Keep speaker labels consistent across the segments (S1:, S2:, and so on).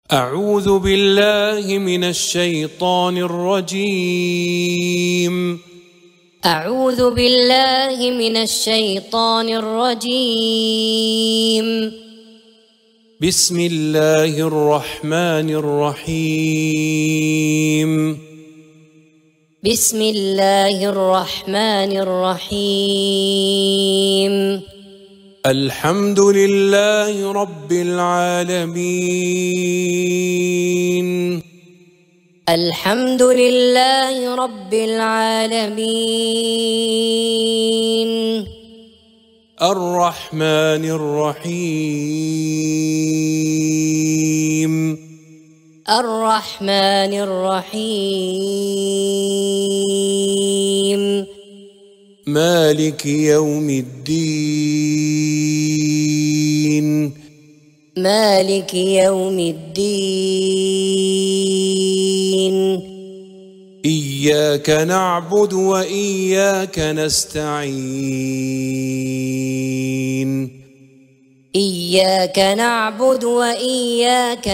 S1: أعوذ بالله من الشيطان الرجيم.
S2: أعوذ بالله من الشيطان الرجيم.
S1: بسم الله الرحمن الرحيم.
S2: بسم الله الرحمن الرحيم.
S1: الحمد لله رب العالمين.
S2: الحمد لله رب العالمين.
S1: الرحمن الرحيم.
S2: الرحمن الرحيم.
S1: مالك يوم الدين.
S2: مالك يوم الدين.
S1: إياك نعبد وإياك نستعين.
S2: إياك نعبد وإياك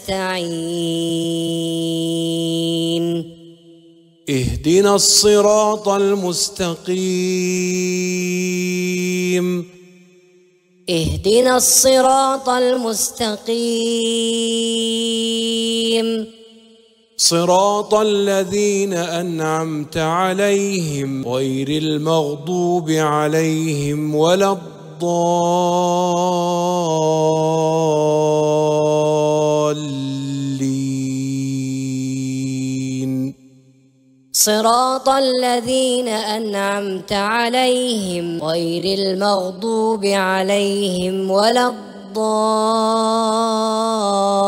S2: نستعين.
S1: اهدنا الصراط المستقيم.
S2: اهدنا الصراط المستقيم.
S1: صراط الذين أنعمت عليهم غير المغضوب عليهم ولا الضالين.
S2: صراط الذين أنعمت عليهم غير المغضوب عليهم ولا الضالين.